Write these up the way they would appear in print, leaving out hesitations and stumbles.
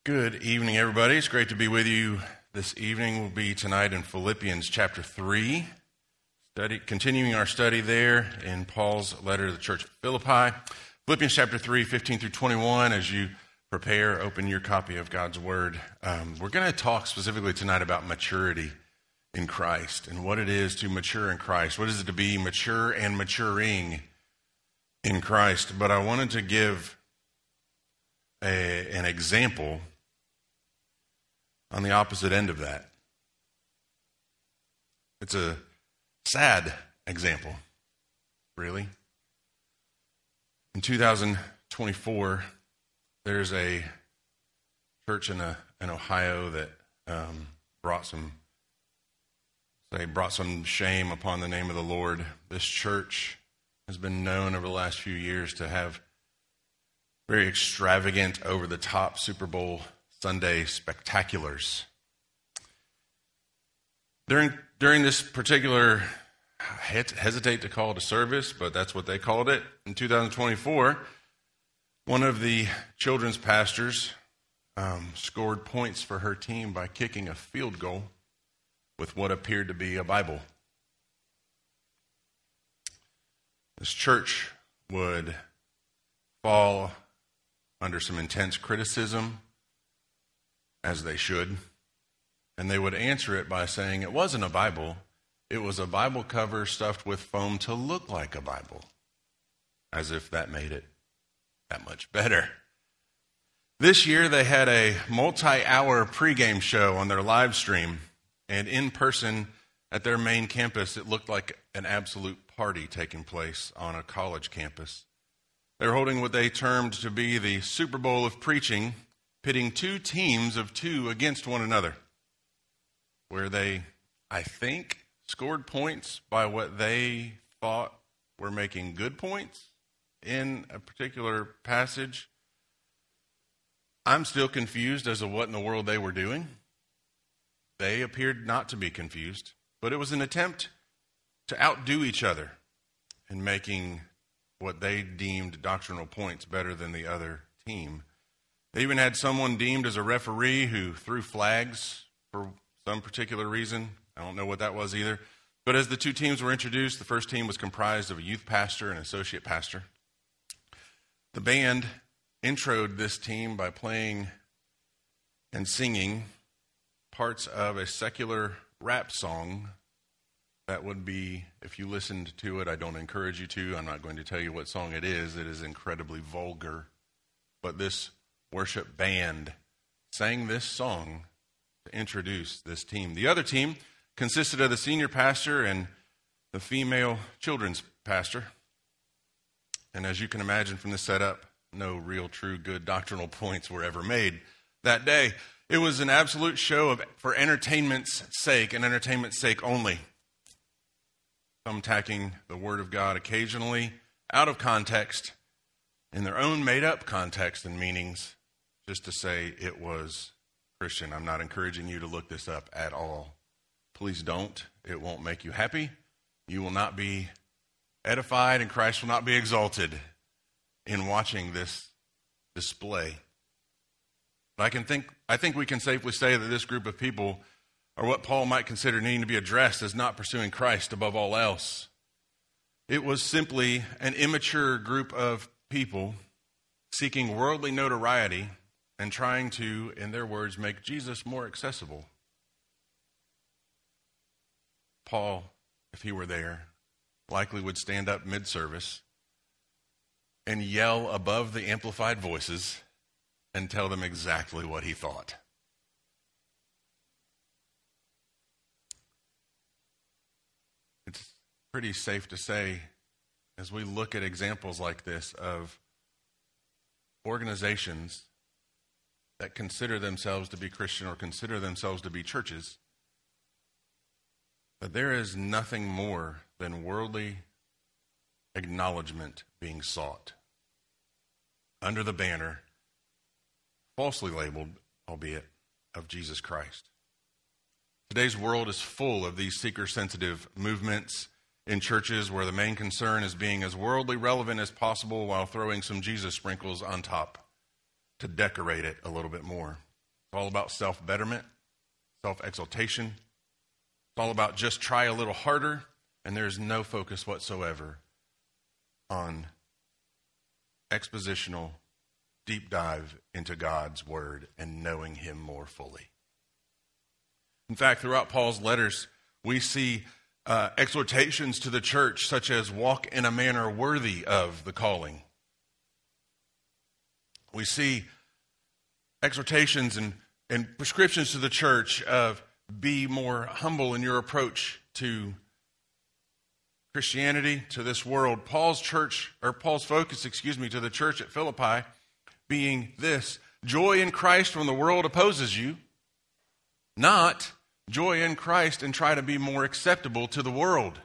Good evening, everybody. It's great to be with you this evening. We'll be tonight in Philippians chapter 3, continuing our study there in Paul's letter to the church of Philippi. Philippians chapter 3, 15 through 21. As you prepare, open your copy of God's Word. We're going to talk specifically tonight about maturity in Christ and what it is to mature in Christ. What is it to be mature and maturing in Christ? But I wanted to give an example on the opposite end of that. It's a sad example, really. In 2024, there's a church in Ohio that brought some shame upon the name of the Lord. This church has been known over the last few years to have very extravagant, over-the-top Super Bowl Sunday spectaculars. During this particular, I hesitate to call it a service, but that's what they called it, in 2024, one of the children's pastors scored points for her team by kicking a field goal with what appeared to be a Bible. This church would fall under some intense criticism, as they should, and they would answer it by saying it wasn't a Bible, it was a Bible cover stuffed with foam to look like a Bible, as if that made it that much better. This year they had a multi-hour pregame show on their live stream, and in person at their main campus, it looked like an absolute party taking place on a college campus. They were holding what they termed to be the Super Bowl of preaching, pitting two teams of two against one another, where they, I think, scored points by what they thought were making good points in a particular passage. I'm still confused as to what in the world they were doing. They appeared not to be confused, but it was an attempt to outdo each other in making what they deemed doctrinal points better than the other team. They even had someone deemed as a referee who threw flags for some particular reason. I don't know what that was either. But as the two teams were introduced, the first team was comprised of a youth pastor and an associate pastor. The band introed this team by playing and singing parts of a secular rap song that would be, if you listened to it, I don't encourage you to. I'm not going to tell you what song it is. It is incredibly vulgar. But this worship band sang this song to introduce this team. The other team consisted of the senior pastor and the female children's pastor. And as you can imagine from the setup, no real, true, good doctrinal points were ever made that day. It was an absolute show for entertainment's sake and entertainment's sake only. Some tacking the Word of God occasionally out of context, in their own made-up context and meanings, just to say it was Christian. I'm not encouraging you to look this up at all. Please don't. It won't make you happy. You will not be edified, and Christ will not be exalted in watching this display. But I think we can safely say that this group of people are what Paul might consider needing to be addressed as not pursuing Christ above all else. It was simply an immature group of people seeking worldly notoriety and trying to, in their words, make Jesus more accessible. Paul, if he were there, likely would stand up mid-service and yell above the amplified voices and tell them exactly what he thought. It's pretty safe to say, as we look at examples like this of organizations that consider themselves to be Christian or consider themselves to be churches, that there is nothing more than worldly acknowledgement being sought under the banner, falsely labeled, albeit, of Jesus Christ. Today's world is full of these seeker-sensitive movements in churches where the main concern is being as worldly relevant as possible while throwing some Jesus sprinkles on top to decorate it a little bit more. It's all about self-betterment, self-exaltation. It's all about just try a little harder, and there's no focus whatsoever on expositional deep dive into God's word and knowing him more fully. In fact, throughout Paul's letters, we see exhortations to the church such as walk in a manner worthy of the calling. We see exhortations and prescriptions to the church of be more humble in your approach to Christianity, to this world. Paul's focus, to the church at Philippi being this: joy in Christ when the world opposes you, not joy in Christ and try to be more acceptable to the world.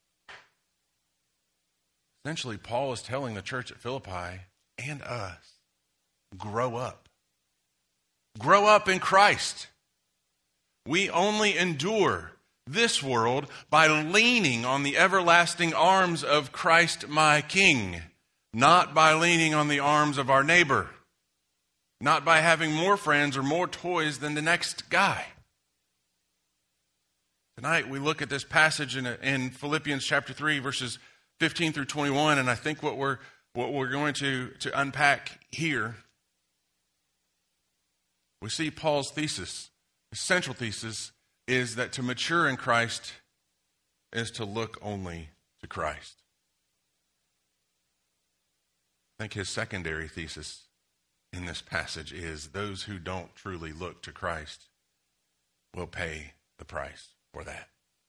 Essentially, Paul is telling the church at Philippi and us, grow up. Grow up in Christ. We only endure this world by leaning on the everlasting arms of Christ my King, not by leaning on the arms of our neighbor, not by having more friends or more toys than the next guy. Tonight we look at this passage in Philippians chapter 3, verses 15 through 21, and I think what we're going to unpack here, we see Paul's thesis. His central thesis is that to mature in Christ is to look only to Christ. I think his secondary thesis in this passage is those who don't truly look to Christ will pay the price for that.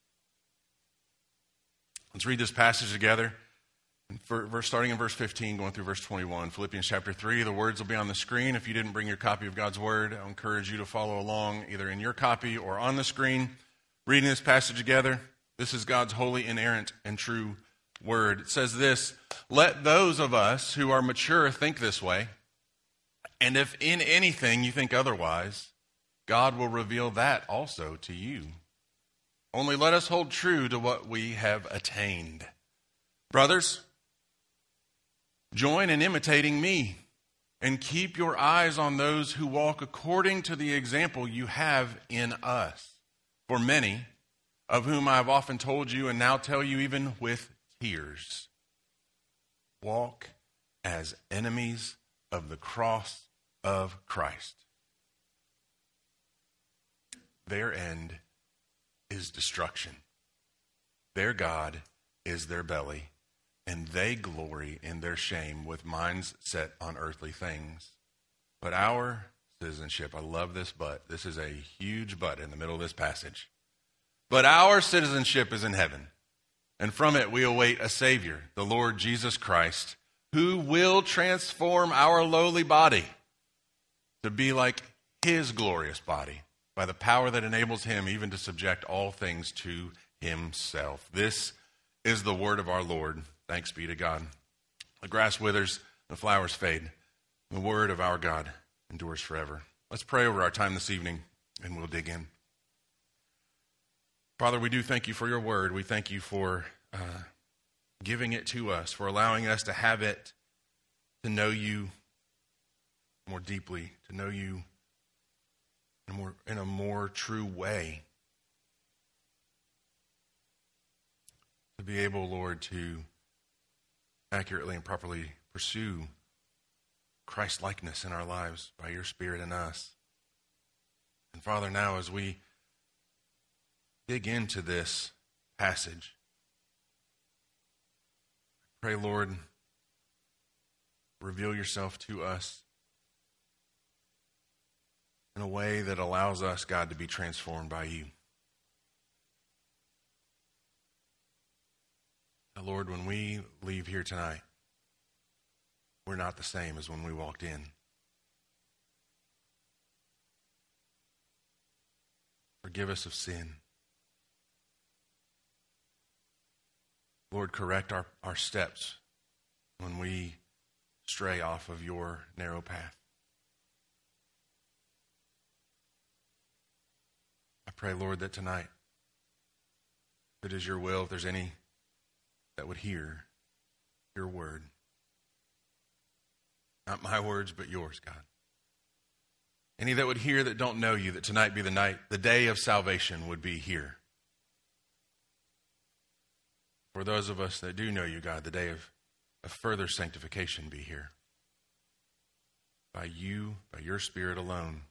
Let's read this passage together. Starting in verse 15, going through verse 21, Philippians chapter 3. The words will be on the screen. If you didn't bring your copy of God's Word, I encourage you to follow along either in your copy or on the screen. Reading this passage together. This is God's holy, inerrant, and true Word. It says this: let those of us who are mature think this way, and if in anything you think otherwise, God will reveal that also to you. Only let us hold true to what we have attained. Brothers, join in imitating me, and keep your eyes on those who walk according to the example you have in us. For many, of whom I have often told you and now tell you even with tears, walk as enemies of the cross of Christ. Their end is destruction. Their God is their belly, and they glory in their shame with minds set on earthly things. But our citizenship, I love this but. This is a huge but in the middle of this passage. But our citizenship is in heaven, and from it we await a Savior, the Lord Jesus Christ, who will transform our lowly body to be like his glorious body by the power that enables him even to subject all things to himself. This is the word of our Lord. Thanks be to God. The grass withers, the flowers fade. The word of our God endures forever. Let's pray over our time this evening, and we'll dig in. Father, we do thank you for your word. We thank you for giving it to us, for allowing us to have it, to know you more deeply, to know you in a more true way. To be able, Lord, to accurately and properly pursue Christ-likeness in our lives by your Spirit in us. And Father, now as we dig into this passage, I pray, Lord, reveal yourself to us in a way that allows us, God, to be transformed by you. Now, Lord, when we leave here tonight, we're not the same as when we walked in. Forgive us of sin. Lord, correct our steps when we stray off of your narrow path. I pray, Lord, that tonight, if it is your will, if there's any that would hear your word, not my words, but yours, God. Any that would hear that don't know you, that tonight be the night, the day of salvation would be here. For those of us that do know you, God, the day of further sanctification be here. By you, by your Spirit alone.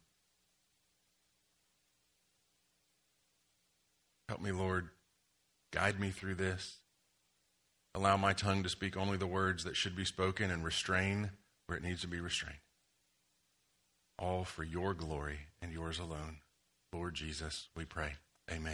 Help me, Lord. Guide me through this. Allow my tongue to speak only the words that should be spoken and restrain where it needs to be restrained. All for your glory and yours alone. Lord Jesus, we pray. Amen.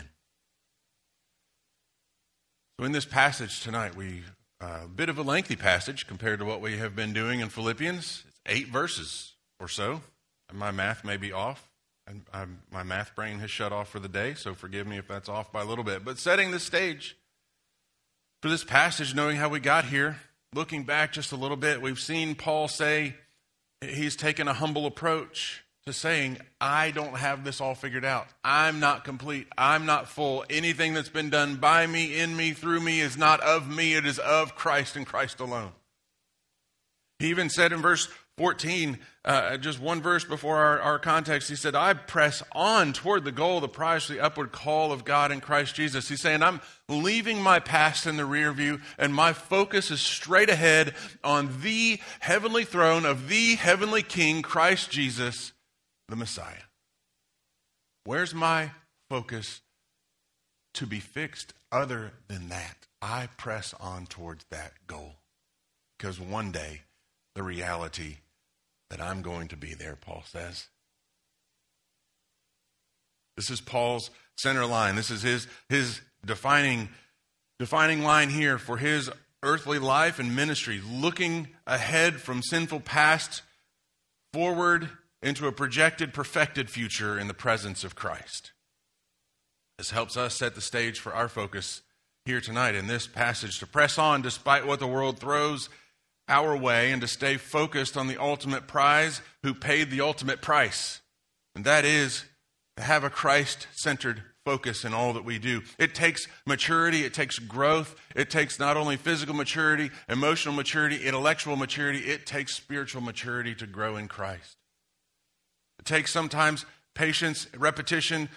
So in this passage tonight, a bit of a lengthy passage compared to what we have been doing in Philippians. It's 8 verses or so. My math may be off. My math brain has shut off for the day, so forgive me if that's off by a little bit. But setting the stage for this passage, knowing how we got here, looking back just a little bit, we've seen Paul say he's taken a humble approach to saying, I don't have this all figured out. I'm not complete. I'm not full. Anything that's been done by me, in me, through me is not of me. It is of Christ and Christ alone. He even said in verse 14, just one verse before our context, he said, I press on toward the goal, the prize for the upward call of God in Christ Jesus. He's saying, I'm leaving my past in the rear view, and my focus is straight ahead on the heavenly throne of the heavenly King, Christ Jesus, the Messiah. Where's my focus to be fixed other than that? I press on towards that goal. Because one day, the reality that I'm going to be there, Paul says. This is Paul's center line. This is his defining line here for his earthly life and ministry, looking ahead from sinful past forward into a projected, perfected future in the presence of Christ. This helps us set the stage for our focus here tonight in this passage, to press on despite what the world throws our way and to stay focused on the ultimate prize who paid the ultimate price. And that is to have a Christ-centered focus in all that we do. It takes maturity. It takes growth. It takes not only physical maturity, emotional maturity, intellectual maturity. It takes spiritual maturity to grow in Christ. It takes sometimes patience, repetition.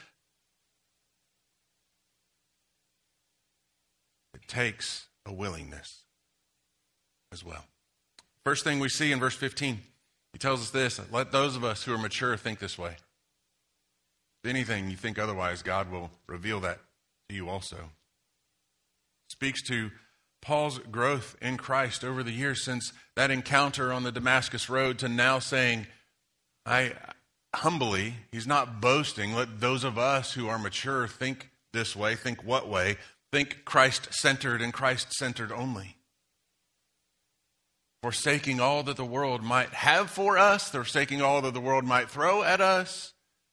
It takes a willingness as well. First thing we see in verse 15, he tells us this: let those of us who are mature think this way. If anything you think otherwise, God will reveal that to you also. Speaks to Paul's growth in Christ over the years since that encounter on the Damascus Road to now saying, I humbly, he's not boasting, let those of us who are mature think this way. Think what way? Think Christ-centered and Christ-centered only. Forsaking all that the world might have for us, forsaking all that the world might throw at us.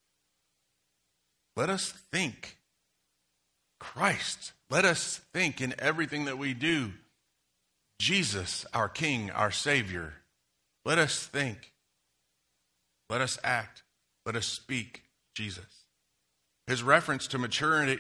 Let us think Christ. Let us think in everything that we do, Jesus, our King, our Savior. Let us think. Let us act. Let us speak Jesus. His reference to maturing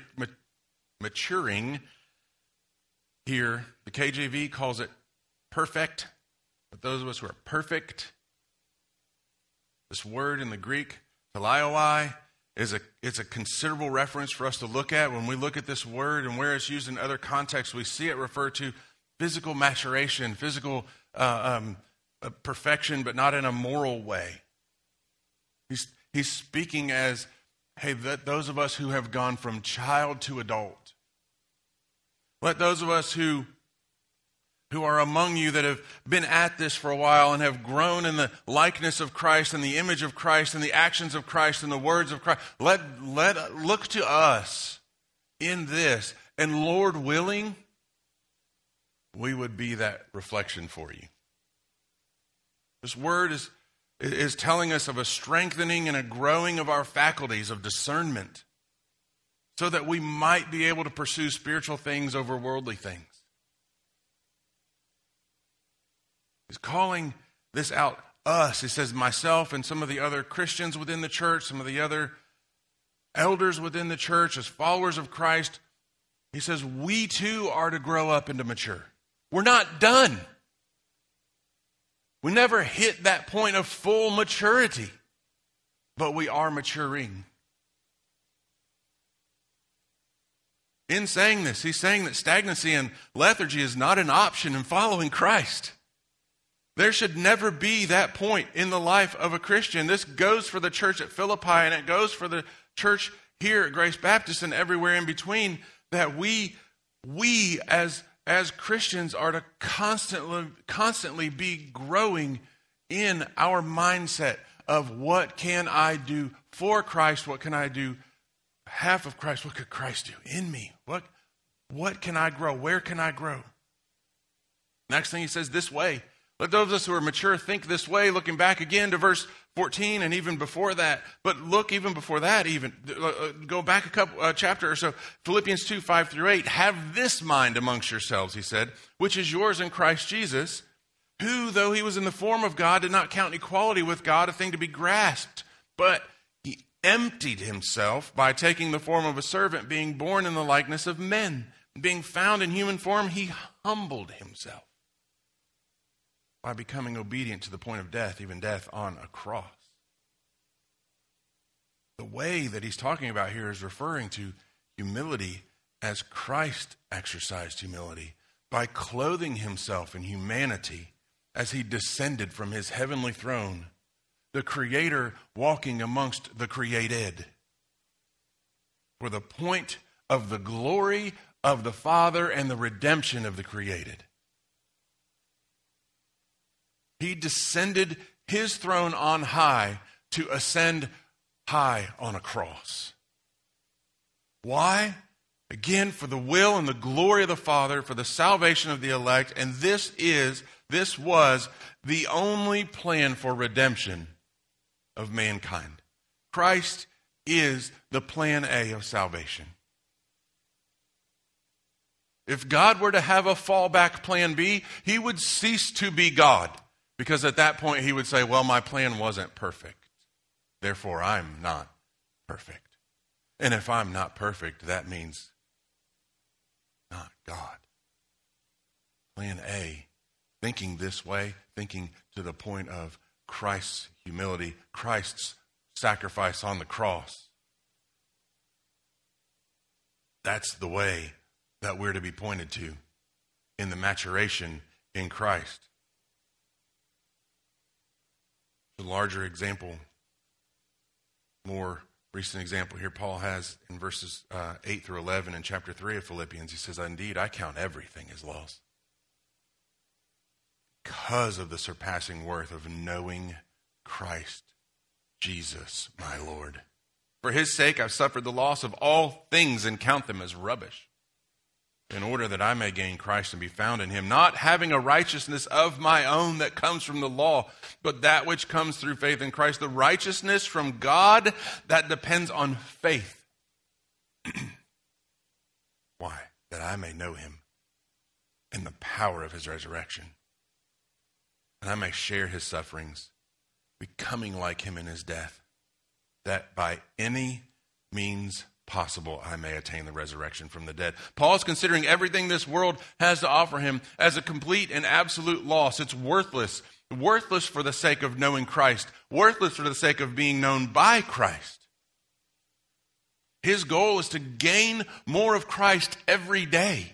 here, the KJV calls it perfect. But those of us who are perfect, this word in the Greek, teleoi, it's a considerable reference for us to look at. When we look at this word and where it's used in other contexts, we see it refer to physical maturation, physical perfection, but not in a moral way. He's speaking as, hey, those of us who have gone from child to adult. Let those of us who are among you that have been at this for a while and have grown in the likeness of Christ and the image of Christ and the actions of Christ and the words of Christ. Let look to us in this. And Lord willing, we would be that reflection for you. This word is telling us of a strengthening and a growing of our faculties of discernment so that we might be able to pursue spiritual things over worldly things. He's calling this out us. He says myself and some of the other Christians within the church, some of the other elders within the church as followers of Christ. He says we too are to grow up and to mature. We're not done. We never hit that point of full maturity. but we are maturing. In saying this, he's saying that stagnancy and lethargy is not an option in following Christ. There should never be that point in the life of a Christian. This goes for the church at Philippi, and it goes for the church here at Grace Baptist and everywhere in between, that we as Christians are to constantly be growing in our mindset of what can I do for Christ, what can I do half of Christ, what could Christ do in me? What can I grow? Where can I grow? Next thing he says, this way. Let those of us who are mature think this way, looking back again to verse 14 and even before that. But look, even before that, go back a couple chapter or so. Philippians 2, 5 through 8. Have this mind amongst yourselves, he said, which is yours in Christ Jesus, who, though he was in the form of God, did not count equality with God a thing to be grasped, but he emptied himself by taking the form of a servant, being born in the likeness of men. Being found in human form, he humbled himself by becoming obedient to the point of death, even death on a cross. The way that he's talking about here is referring to humility as Christ exercised humility by clothing himself in humanity as he descended from his heavenly throne, the Creator walking amongst the created, for the point of the glory of the Father and the redemption of the created. He descended his throne on high to ascend high on a cross. Why? Again, for the will and the glory of the Father, for the salvation of the elect, and this was the only plan for redemption of mankind. Christ is the plan A of salvation. If God were to have a fallback plan B, he would cease to be God. Because at that point he would say, well, my plan wasn't perfect. Therefore, I'm not perfect. And if I'm not perfect, that means not God. Plan A, thinking this way, thinking to the point of Christ's humility, Christ's sacrifice on the cross. That's the way that we're to be pointed to in the maturation in Christ. A larger example, more recent example here, Paul has in verses 8 through 11 in chapter 3 of Philippians. He says, indeed, I count everything as loss because of the surpassing worth of knowing Christ Jesus, my Lord. For his sake, I've suffered the loss of all things and count them as rubbish, in order that I may gain Christ and be found in him, not having a righteousness of my own that comes from the law, but that which comes through faith in Christ, the righteousness from God that depends on faith. Why? That I may know him in the power of his resurrection, and I may share his sufferings, becoming like him in his death, that by any means possible I may attain the resurrection from the dead. Paul's considering everything this world has to offer him as a complete and absolute loss. It's worthless. Worthless for the sake of knowing Christ. Worthless for the sake of being known by Christ. His goal is to gain more of Christ every day.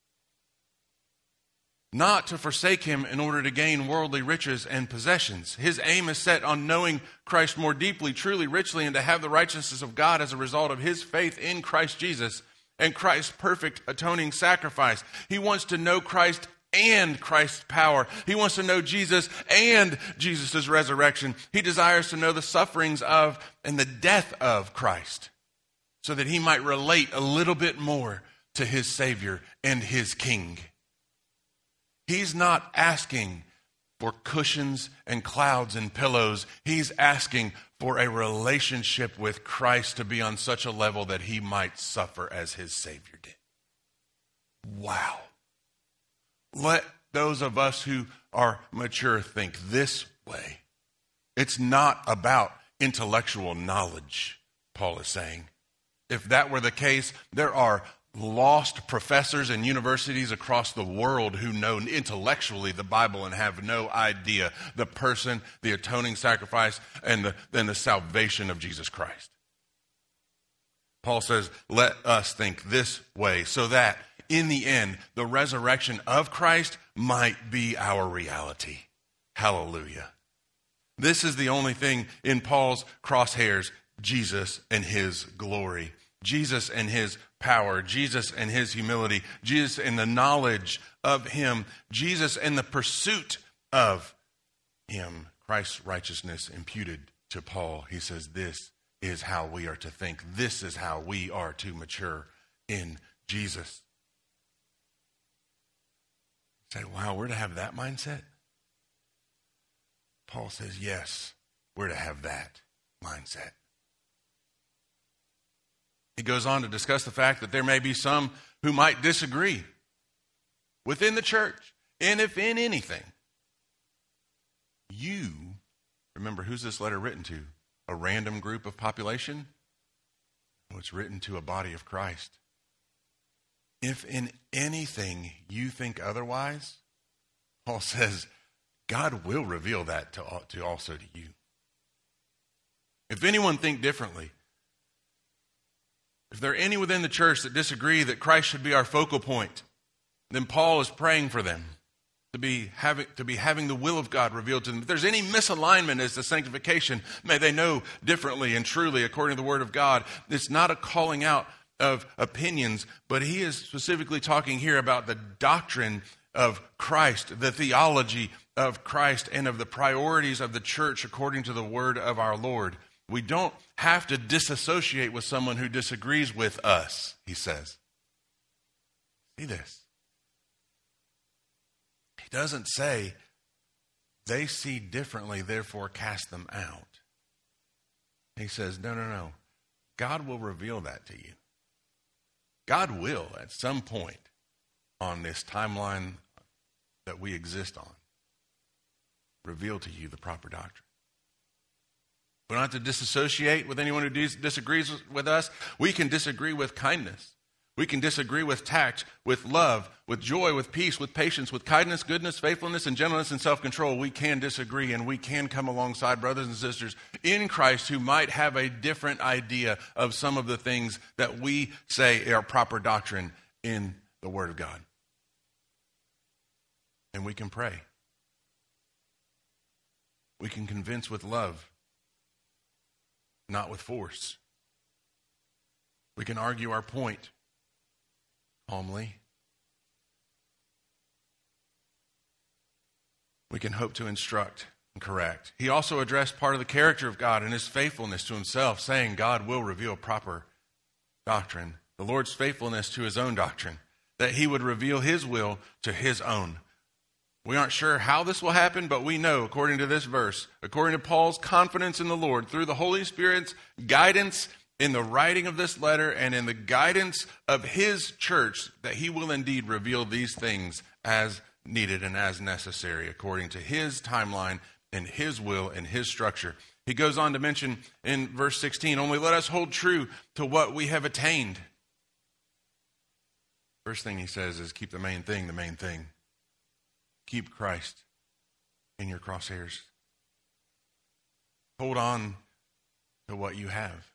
Not to forsake him in order to gain worldly riches and possessions. His aim is set on knowing Christ more deeply, truly, richly, and to have the righteousness of God as a result of his faith in Christ Jesus and Christ's perfect atoning sacrifice. He wants to know Christ and Christ's power. He wants to know Jesus and Jesus' resurrection. He desires to know the sufferings of and the death of Christ, so that he might relate a little bit more to his Savior and his King. He's not asking for cushions and clouds and pillows. He's asking for a relationship with Christ to be on such a level that he might suffer as his Savior did. Wow. Let those of us who are mature think this way. It's not about intellectual knowledge, Paul is saying. If that were the case, there are lost professors in universities across the world who know intellectually the Bible and have no idea the person, the atoning sacrifice, and the salvation of Jesus Christ. Paul says, let us think this way so that in the end, the resurrection of Christ might be our reality. Hallelujah. This is the only thing in Paul's crosshairs: Jesus and his glory, Jesus and his power, Jesus and his humility, Jesus and the knowledge of him, Jesus and the pursuit of him, Christ's righteousness imputed to Paul. He says this is how we are to think. This is how we are to mature in Jesus. You say, wow, we're to have that mindset? Paul says, yes, we're to have that mindset. He goes on to discuss the fact that there may be some who might disagree within the church. And if in anything, you, remember, who's this letter written to? A random group of population? No, it's written to a body of Christ. If in anything you think otherwise, Paul says, God will reveal that to also to you. If anyone think differently, if there are any within the church that disagree that Christ should be our focal point, then Paul is praying for them to be having the will of God revealed to them. If there's any misalignment as to sanctification, may they know differently and truly according to the Word of God. It's not a calling out of opinions, but he is specifically talking here about the doctrine of Christ, the theology of Christ, and of the priorities of the church according to the word of our Lord. We don't have to disassociate with someone who disagrees with us, he says. See this. He doesn't say, they see differently, therefore cast them out. He says, no. God will reveal that to you. God will, at some point on this timeline that we exist on, reveal to you the proper doctrine. We don't have to disassociate with anyone who disagrees with us. We can disagree with kindness. We can disagree with tact, with love, with joy, with peace, with patience, with kindness, goodness, faithfulness, and gentleness and self-control. We can disagree, and we can come alongside brothers and sisters in Christ who might have a different idea of some of the things that we say are proper doctrine in the Word of God. And we can pray. We can convince with love, not with force. We can argue our point calmly. We can hope to instruct and correct. He also addressed part of the character of God and his faithfulness to himself, saying God will reveal proper doctrine, the Lord's faithfulness to his own doctrine, that he would reveal his will to his own. We aren't sure how this will happen, but we know, according to this verse, according to Paul's confidence in the Lord, through the Holy Spirit's guidance in the writing of this letter and in the guidance of his church, that he will indeed reveal these things as needed and as necessary, according to his timeline and his will and his structure. He goes on to mention in verse 16, only let us hold true to what we have attained. First thing he says is keep the main thing the main thing. Keep Christ in your crosshairs. Hold on to what you have.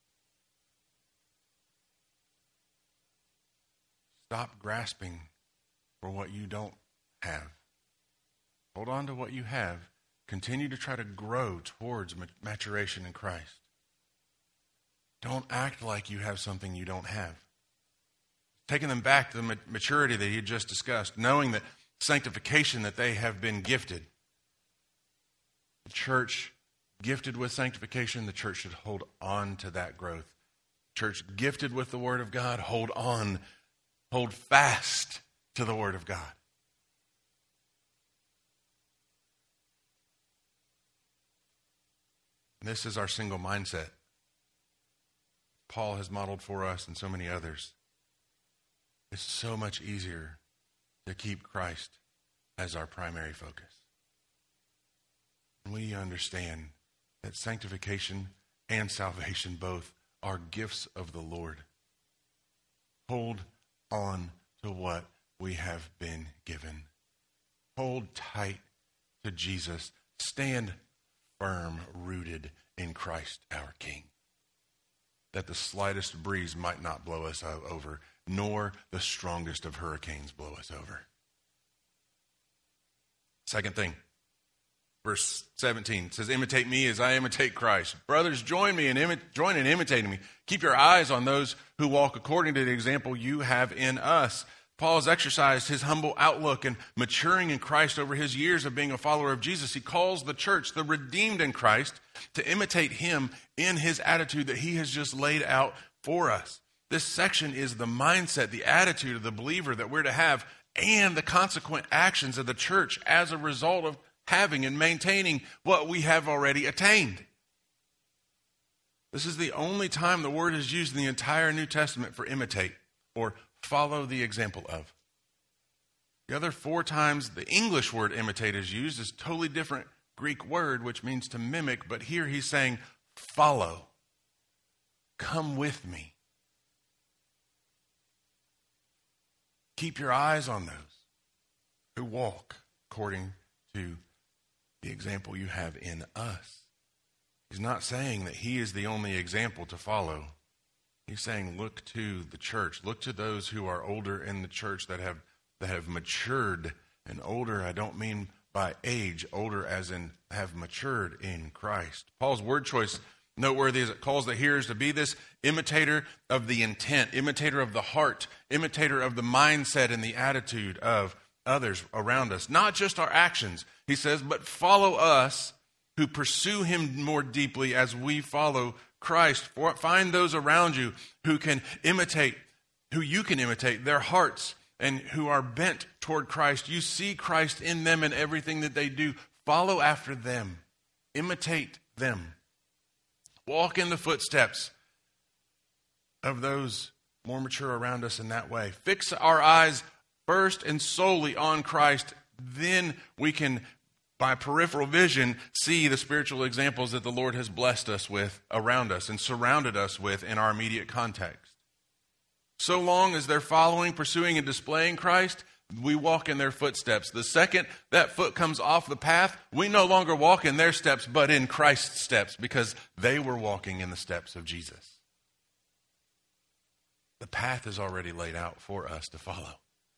Stop grasping for what you don't have. Hold on to what you have. Continue to try to grow towards maturation in Christ. Don't act like you have something you don't have. Taking them back to the maturity that he had just discussed, knowing that sanctification that they have been gifted. The church gifted with sanctification, the church should hold on to that growth. Church gifted with the Word of God, hold on, hold fast to the Word of God. This is our single mindset. Paul has modeled for us and so many others. It's so much easier to keep Christ as our primary focus. We understand that sanctification and salvation both are gifts of the Lord. hold on to what we have been given. Hold tight to Jesus. Stand firm, rooted in Christ our King, that the slightest breeze might not blow us over, nor the strongest of hurricanes blow us over. Second thing, verse 17 says, imitate me as I imitate Christ. Brothers, join in imitating me. Keep your eyes on those who walk according to the example you have in us. Paul has exercised his humble outlook and maturing in Christ over his years of being a follower of Jesus. He calls the church, the redeemed in Christ, to imitate him in his attitude that he has just laid out for us. This section is the mindset, the attitude of the believer that we're to have, and the consequent actions of the church as a result of having and maintaining what we have already attained. This is the only time the word is used in the entire New Testament for imitate or follow the example of. The other 4 times the English word imitate is used is a totally different Greek word, which means to mimic, but here he's saying follow. Come with me. Keep your eyes on those who walk according to the example you have in us. He's not saying that he is the only example to follow. He's saying, look to the church. Look to those who are older in the church that have matured. And older, I don't mean by age. Older as in have matured in Christ. Paul's word choice, noteworthy, as it calls the hearers to be this imitator of the intent, imitator of the heart, imitator of the mindset and the attitude of others around us. Not just our actions, he says, but follow us who pursue him more deeply as we follow Christ. Find those around you who you can imitate their hearts and who are bent toward Christ. You see Christ in them and everything that they do. Follow after them. Imitate them. Walk in the footsteps of those more mature around us in that way. Fix our eyes first and solely on Christ. Then we can, by peripheral vision, see the spiritual examples that the Lord has blessed us with around us and surrounded us with in our immediate context. So long as they're following, pursuing, and displaying Christ, we walk in their footsteps. The second that foot comes off the path, we no longer walk in their steps, but in Christ's steps, because they were walking in the steps of Jesus. The path is already laid out for us to follow.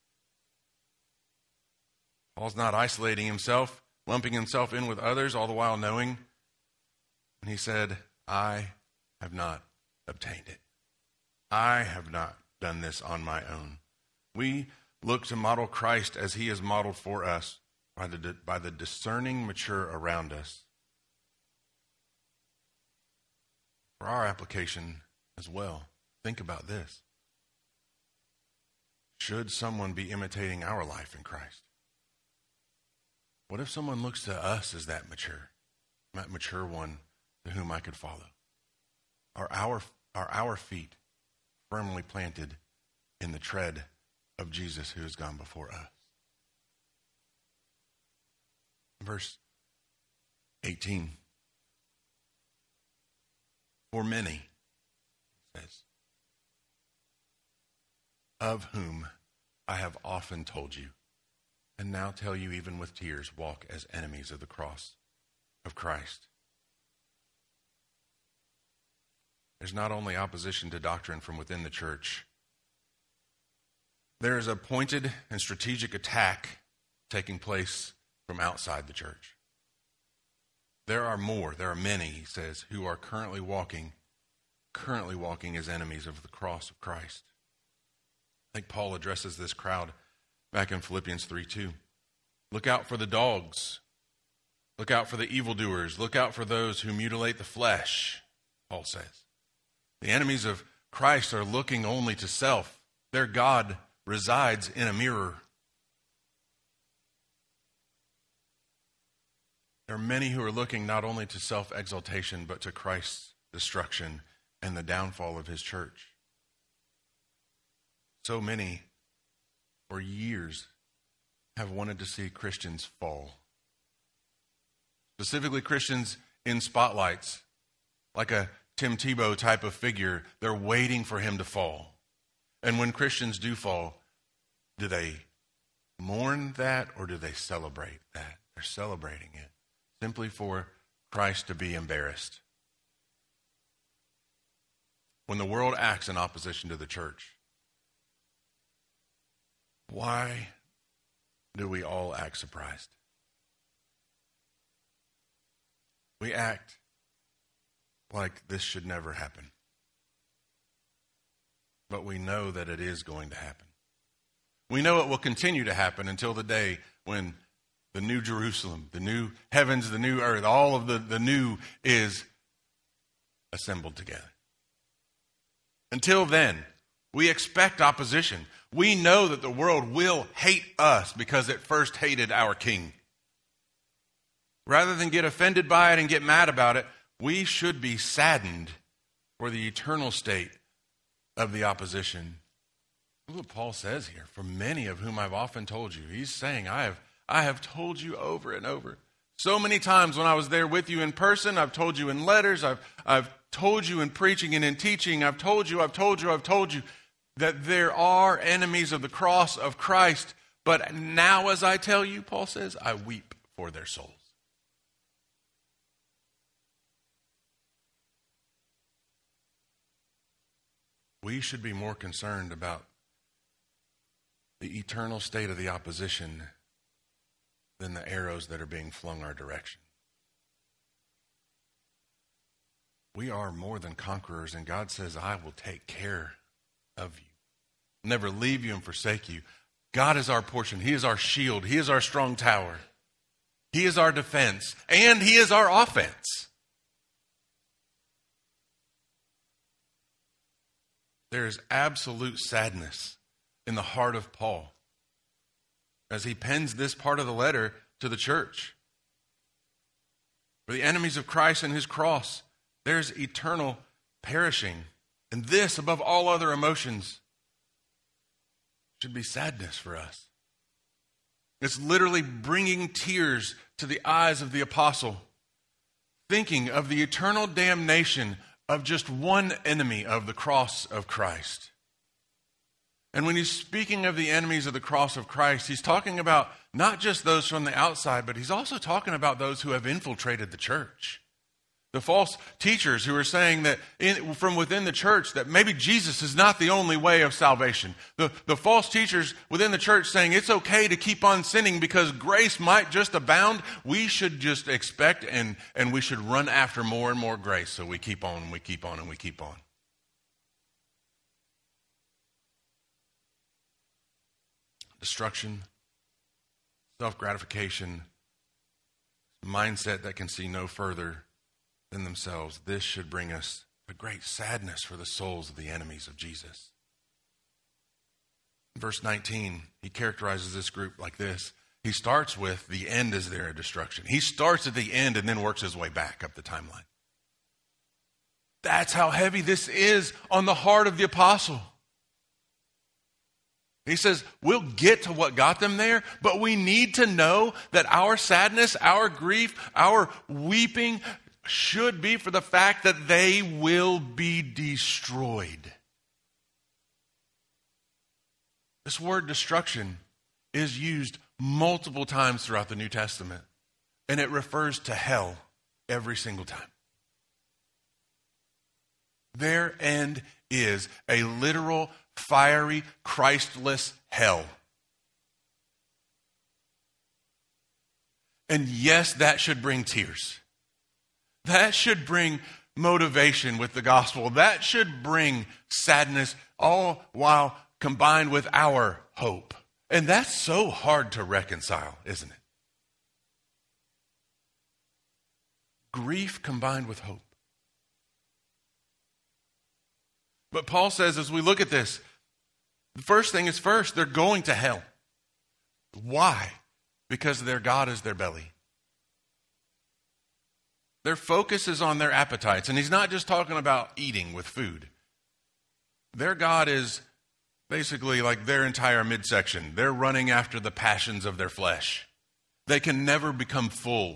Paul's not isolating himself, lumping himself in with others, all the while knowing. And he said, I have not obtained it. I have not done this on my own. We look to model Christ as he is modeled for us by the discerning mature around us. For our application as well, think about this. Should someone be imitating our life in Christ? What if someone looks to us as that mature one to whom I could follow? Are our feet firmly planted in the tread of Jesus who has gone before us? Verse 18. For many, it says, of whom I have often told you, and now tell you even with tears, walk as enemies of the cross of Christ. There's not only opposition to doctrine from within the church, there is a pointed and strategic attack taking place from outside the church. There are many, he says, who are currently walking as enemies of the cross of Christ. I think Paul addresses this crowd back in Philippians 3:2. Look out for the dogs. Look out for the evildoers. Look out for those who mutilate the flesh, Paul says. The enemies of Christ are looking only to self. Their God resides in a mirror. There are many who are looking not only to self-exaltation, but to Christ's destruction and the downfall of his church. So many, for years, have wanted to see Christians fall. Specifically Christians in spotlights, like a Tim Tebow type of figure. They're waiting for him to fall. And when Christians do fall, do they mourn that or do they celebrate that? They're celebrating it simply for Christ to be embarrassed. When the world acts in opposition to the church, why do we all act surprised? We act like this should never happen. But we know that it is going to happen. We know it will continue to happen until the day when the new Jerusalem, the new heavens, the new earth, all of the new is assembled together. Until then, we expect opposition. We know that the world will hate us because it first hated our King. Rather than get offended by it and get mad about it, we should be saddened for the eternal state of the opposition. Look what Paul says here. For many of whom I've often told you. He's saying, I have told you over and over. So many times when I was there with you in person, I've told you in letters, I've told you in preaching and in teaching, I've told you that there are enemies of the cross of Christ. But now as I tell you, Paul says, I weep for their souls. We should be more concerned about the eternal state of the opposition than the arrows that are being flung our direction. We are more than conquerors, and God says, I will take care of you. Never leave you and forsake you. God is our portion. He is our shield. He is our strong tower. He is our defense, and He is our offense. There is absolute sadness in the heart of Paul as he pens this part of the letter to the church. For the enemies of Christ and His cross, there's eternal perishing. And this, above all other emotions, should be sadness for us. It's literally bringing tears to the eyes of the apostle, thinking of the eternal damnation of just one enemy of the cross of Christ. And when he's speaking of the enemies of the cross of Christ, he's talking about not just those from the outside, but he's also talking about those who have infiltrated the church. The false teachers who are saying that from within the church that maybe Jesus is not the only way of salvation. The false teachers within the church saying it's okay to keep on sinning because grace might just abound. We should just expect and we should run after more and more grace. So we keep on and we keep on and we keep on. Destruction, self-gratification, mindset that can see no further than themselves. This should bring us a great sadness for the souls of the enemies of Jesus. In verse 19, he characterizes this group like this. He starts with the end is their destruction. He starts at the end and then works his way back up the timeline. That's how heavy this is on the heart of the apostle. He says, we'll get to what got them there, but we need to know that our sadness, our grief, our weeping should be for the fact that they will be destroyed. This word destruction is used multiple times throughout the New Testament, and it refers to hell every single time. Their end is a literal, fiery, Christless hell. And yes, that should bring tears. That should bring motivation with the gospel. That should bring sadness, all while combined with our hope. And that's so hard to reconcile, isn't it? Grief combined with hope. But Paul says, as we look at this, the first thing is first, they're going to hell. Why? Because their God is their belly. Their focus is on their appetites. And he's not just talking about eating with food. Their God is basically like their entire midsection. They're running after the passions of their flesh. They can never become full.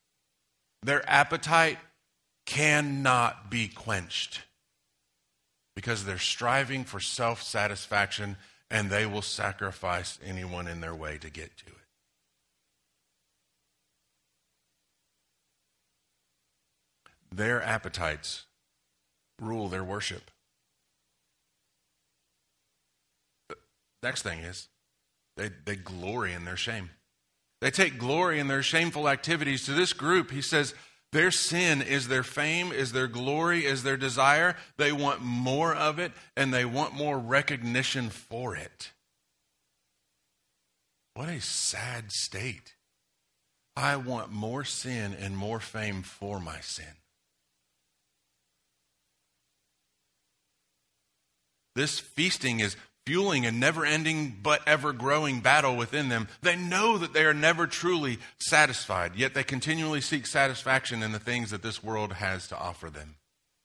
Their appetite cannot be quenched. because they're striving for self-satisfaction, and they will sacrifice anyone in their way to get to it. Their appetites rule their worship. The next thing is they glory in their shame. They take glory in their shameful activities. To this group, he says, their sin is their fame, is their glory, is their desire. They want more of it, and they want more recognition for it. What a sad state. I want more sin and more fame for my sin. This feasting is fueling a never-ending but ever-growing battle within them. They know that they are never truly satisfied, yet they continually seek satisfaction in the things that this world has to offer them.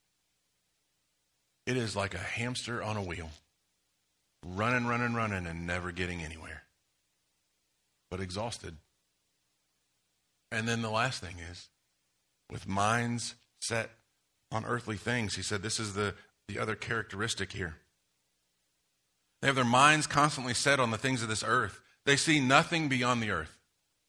It is like a hamster on a wheel, running, and never getting anywhere, but exhausted. And then the last thing is, with minds set on earthly things, he said this is the other characteristic here. They have their minds constantly set on the things of this earth. They see nothing beyond the earth.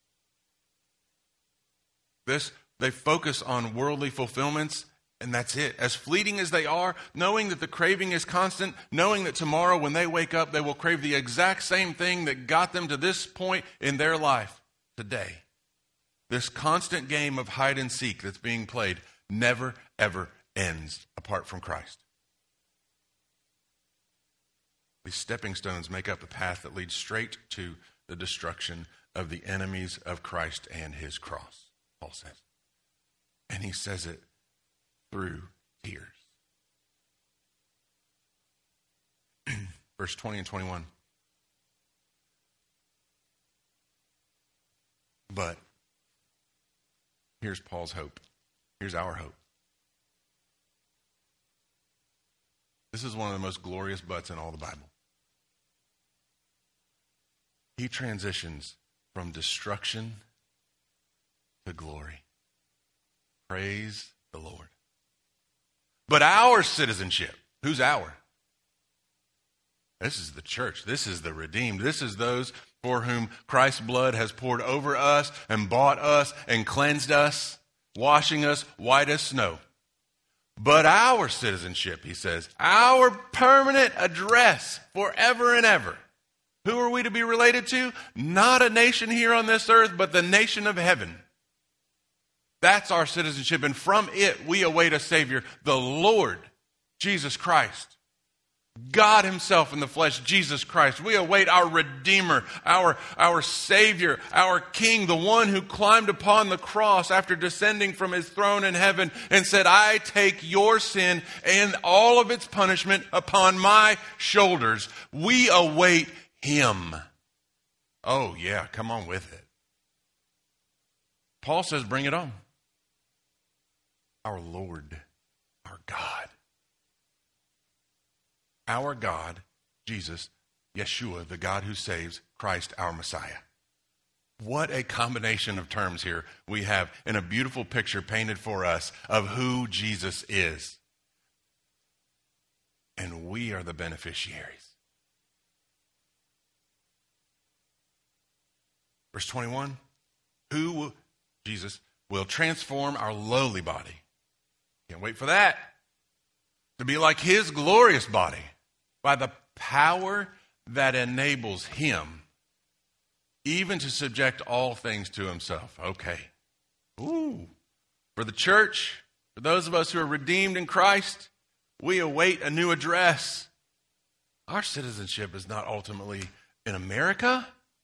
They focus on worldly fulfillments, and that's it. As fleeting as they are, knowing that the craving is constant, knowing that tomorrow when they wake up, they will crave the exact same thing that got them to this point in their life today. This constant game of hide and seek that's being played never, ever ends apart from Christ. These stepping stones make up the path that leads straight to the destruction of the enemies of Christ and his cross, Paul says. And he says it through tears. Verse 20 and 21. But here's Paul's hope. Here's our hope. This is one of the most glorious buts in all the Bible. He transitions from destruction to glory. Praise the Lord. But our citizenship, who's our? This is the church. This is the redeemed. This is those for whom Christ's blood has poured over us and bought us and cleansed us, washing us white as snow. But our citizenship, he says, our permanent address forever and ever. Who are we to be related to? Not a nation here on this earth, but the nation of heaven. That's our citizenship, and from it we await a Savior, the Lord Jesus Christ. God himself in the flesh, Jesus Christ. We await our Redeemer, our Savior, our King, the one who climbed upon the cross after descending from his throne in heaven and said, I take your sin and all of its punishment upon my shoulders. We await him. Oh yeah, come on with it. Paul says, bring it on. Our Lord, our God. Our God, Jesus, Yeshua, the God who saves, Christ, our Messiah. What a combination of terms here we have in a beautiful picture painted for us of who Jesus is. And we are the beneficiaries. Verse 21, Jesus, will transform our lowly body. Can't wait for that. To be like his glorious body by the power that enables him even to subject all things to himself. Okay. Ooh. For the church, for those of us who are redeemed in Christ, we await a new address. Our citizenship is not ultimately in America.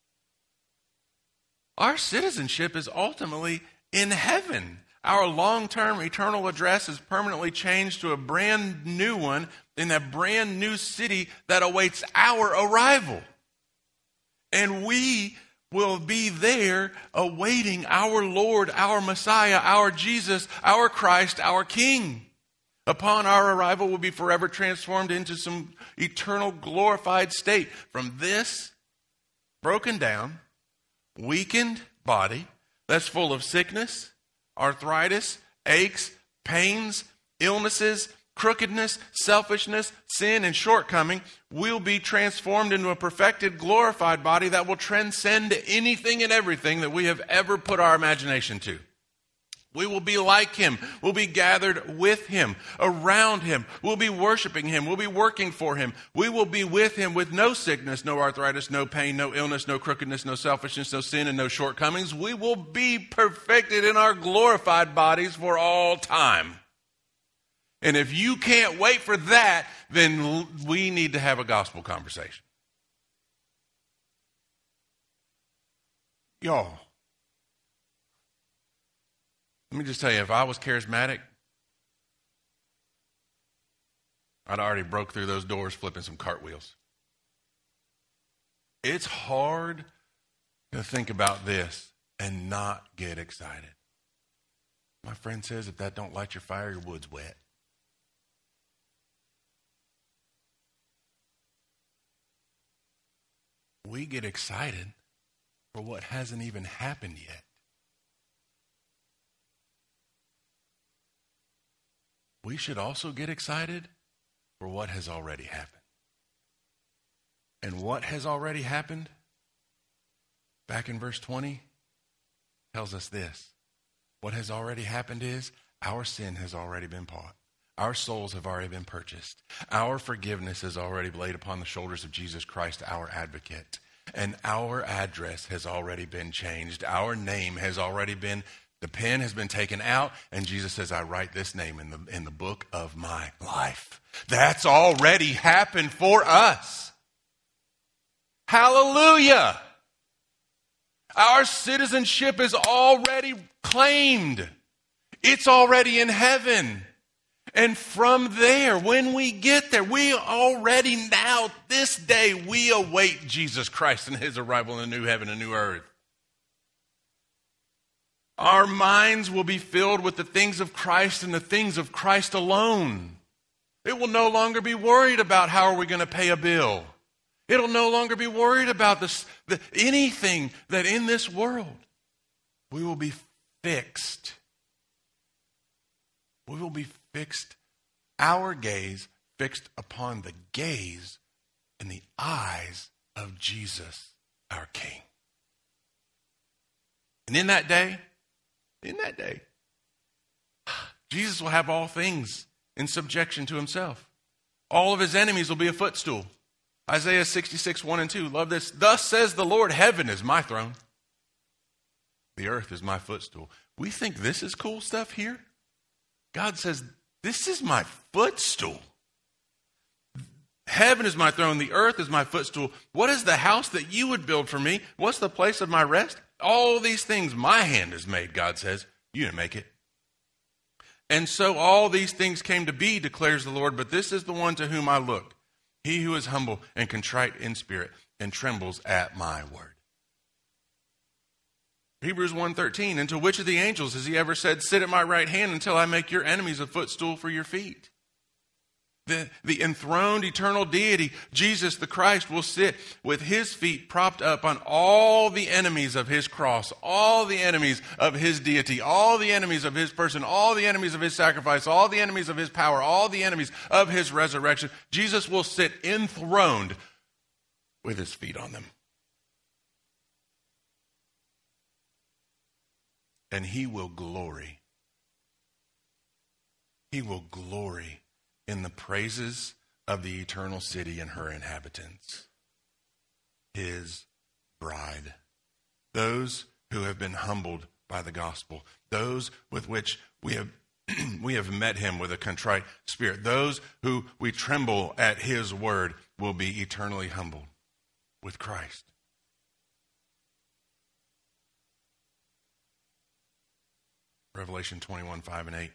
Our citizenship is ultimately in heaven. Our long-term eternal address is permanently changed to a brand new one in a brand new city that awaits our arrival. And we will be there awaiting our Lord, our Messiah, our Jesus, our Christ, our King. Upon our arrival, we'll be forever transformed into some eternal glorified state. From this broken down, weakened body that's full of sickness, arthritis, aches, pains, illnesses, crookedness, selfishness, sin, and shortcoming, we'll be transformed into a perfected, glorified body that will transcend anything and everything that we have ever put our imagination to. We will be like him. We'll be gathered with him, around him. We'll be worshiping him. We'll be working for him. We will be with him with no sickness, no arthritis, no pain, no illness, no crookedness, no selfishness, no sin, and no shortcomings. We will be perfected in our glorified bodies for all time. And if you can't wait for that, then we need to have a gospel conversation. Y'all, let me just tell you, if I was charismatic, I'd already broke through those doors flipping some cartwheels. It's hard to think about this and not get excited. My friend says if that don't light your fire, your wood's wet. We get excited for what hasn't even happened yet. We should also get excited for what has already happened. And what has already happened, back in verse 20, tells us this. What has already happened is our sin has already been bought. Our souls have already been purchased. Our forgiveness is already laid upon the shoulders of Jesus Christ, our advocate. And our address has already been changed. Our name has already been, the pen has been taken out, and Jesus says, I write this name in the book of my life. That's already happened for us. Hallelujah! Our citizenship is already claimed. It's already in heaven. And from there, when we get there, we already now, this day, we await Jesus Christ and his arrival in a new heaven and new earth. Our minds will be filled with the things of Christ and the things of Christ alone. It will no longer be worried about how are we going to pay a bill. It'll no longer be worried about anything that in this world. We will be fixed. We will be fixed, our gaze fixed upon the gaze and the eyes of Jesus, our King. And in that day, Jesus will have all things in subjection to himself. All of his enemies will be a footstool. Isaiah 66, 1 and 2. Love this. Thus says the Lord, heaven is my throne. The earth is my footstool. We think this is cool stuff here. God says, this is my footstool. Heaven is my throne. The earth is my footstool. What is the house that you would build for me? What's the place of my rest? All these things my hand has made, God says. You didn't make it. And so all these things came to be, declares the Lord, but this is the one to whom I look. He who is humble and contrite in spirit and trembles at my word. Hebrews 1:13, and to which of the angels has he ever said, sit at my right hand until I make your enemies a footstool for your feet? The enthroned eternal deity, Jesus the Christ, will sit with his feet propped up on all the enemies of his cross, all the enemies of his deity, all the enemies of his person, all the enemies of his sacrifice, all the enemies of his power, all the enemies of his resurrection. Jesus will sit enthroned with his feet on them. And he will glory. He will glory in the praises of the eternal city and her inhabitants, his bride. Those who have been humbled by the gospel, those with which we have met him with a contrite spirit, those who we tremble at his word will be eternally humbled with Christ. Revelation 21, 5 and 8.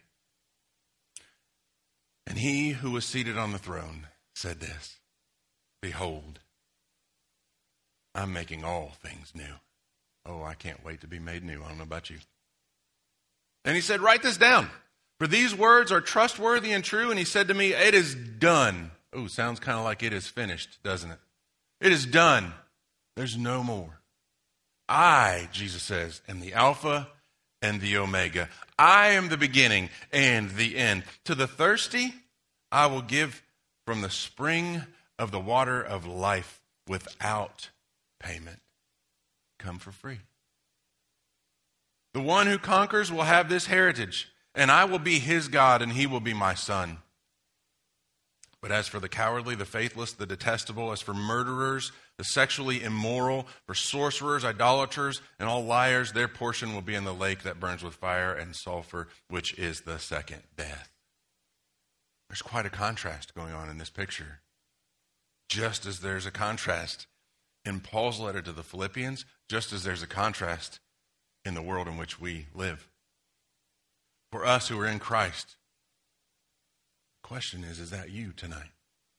And he who was seated on the throne said this, behold, I'm making all things new. Oh, I can't wait to be made new. I don't know about you. And he said, write this down, for these words are trustworthy and true. And he said to me, it is done. Oh, sounds kind of like it is finished, doesn't it? It is done. There's no more. I, Jesus says, am the Alpha and the Omega. I am the beginning and the end. To the thirsty, I will give from the spring of the water of life without payment. Come for free. The one who conquers will have this heritage, and I will be his God, and he will be my son. But as for the cowardly, the faithless, the detestable, as for murderers, the sexually immoral, for sorcerers, idolaters, and all liars, their portion will be in the lake that burns with fire and sulfur, which is the second death. There's quite a contrast going on in this picture. Just as there's a contrast in Paul's letter to the Philippians, just as there's a contrast in the world in which we live. For us who are in Christ, the question is that you tonight?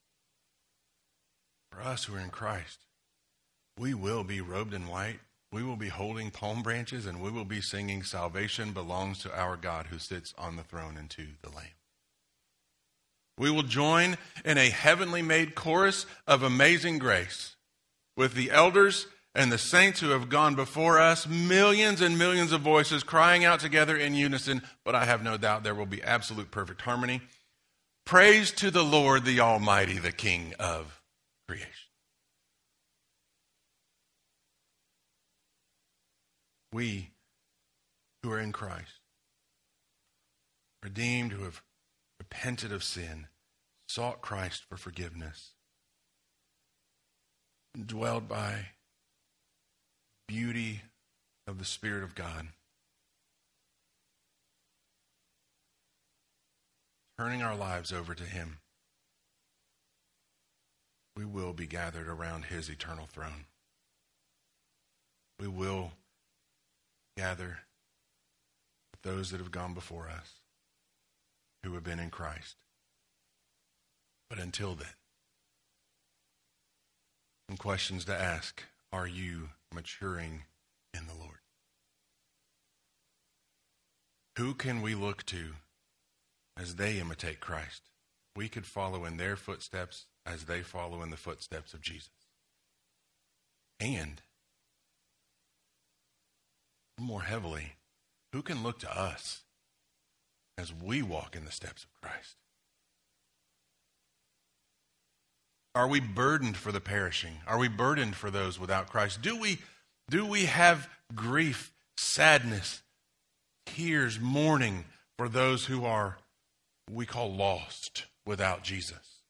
For us who are in Christ, we will be robed in white, we will be holding palm branches, and we will be singing, "Salvation belongs to our God who sits on the throne and to the Lamb." We will join in a heavenly made chorus of amazing grace with the elders and the saints who have gone before us, millions and millions of voices crying out together in unison, but I have no doubt there will be absolute perfect harmony. Praise to the Lord, the Almighty, the King of creation. We who are in Christ, redeemed, who have repented of sin, sought Christ for forgiveness, dwelled by beauty of the Spirit of God, turning our lives over to him, we will be gathered around his eternal throne. We will gather with those that have gone before us, who have been in Christ. But until then, some questions to ask. Are you maturing in the Lord? Who can we look to as they imitate Christ? We could follow in their footsteps as they follow in the footsteps of Jesus. And more heavily, who can look to us as we walk in the steps of Christ? Are we burdened for the perishing? Are we burdened for those without Christ? Do we have grief, sadness, tears, mourning for those who are, we call, lost without Jesus?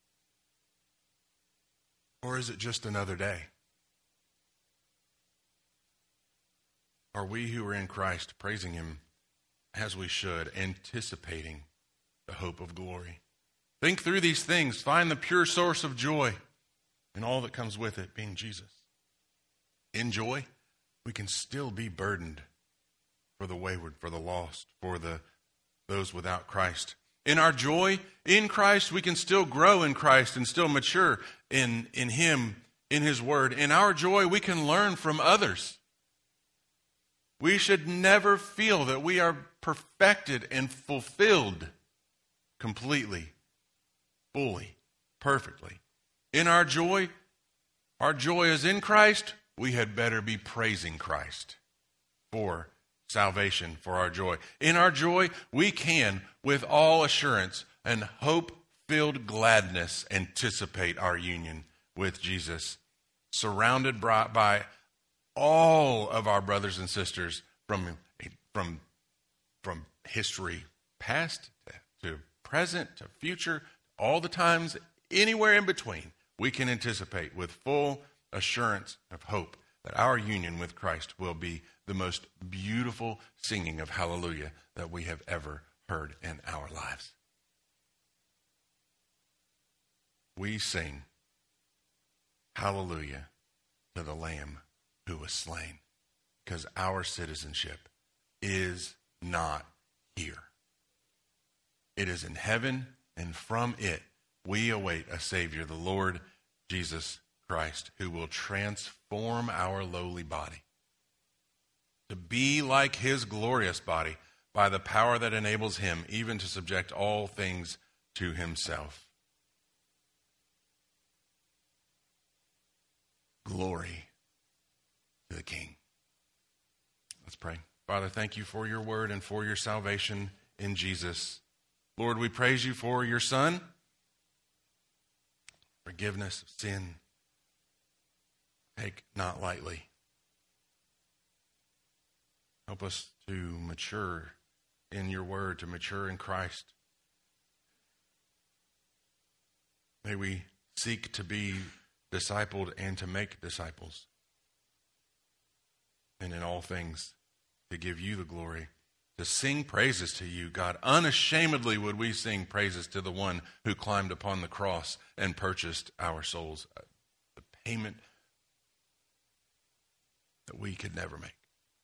Or is it just another day? Are we who are in Christ praising him as we should, anticipating the hope of glory? Think through these things. Find the pure source of joy and all that comes with it, being Jesus. In joy, we can still be burdened for the wayward, for the lost, for those without Christ. In our joy in Christ, we can still grow in Christ and still mature in him, in his word. In our joy, we can learn from others. We should never feel that we are perfected and fulfilled completely, fully, perfectly. In our joy is in Christ. We had better be praising Christ for salvation, for our joy. In our joy, we can, with all assurance and hope-filled gladness, anticipate our union with Jesus, surrounded by all of our brothers and sisters from history past to present to future, all the times, anywhere in between. We can anticipate with full assurance of hope that our union with Christ will be the most beautiful singing of hallelujah that we have ever heard in our lives. We sing hallelujah to the Lamb who was slain, because our citizenship is not here. It is in heaven, and from it we await a Savior, the Lord Jesus Christ, who will transform our lowly body to be like his glorious body by the power that enables him even to subject all things to himself. Glory to the King. Let's pray. Father, thank you for your word and for your salvation in Jesus. Lord, we praise you for your Son, forgiveness of sin, take not lightly. Help us to mature in your word, to mature in Christ. May we seek to be discipled and to make disciples. And in all things, to give you the glory, to sing praises to you, God. Unashamedly would we sing praises to the one who climbed upon the cross and purchased our souls. The payment that we could never make.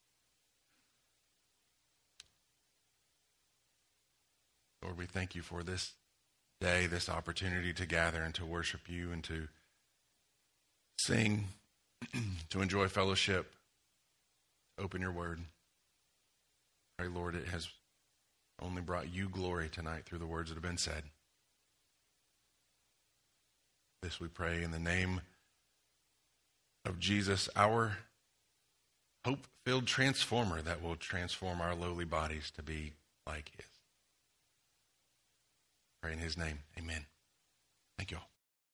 Lord, we thank you for this day, this opportunity to gather and to worship you and to sing, to enjoy fellowship, open your word. Pray, Lord, it has only brought you glory tonight through the words that have been said. This we pray in the name of Jesus, our hope-filled transformer that will transform our lowly bodies to be like his. Pray in his name. Amen.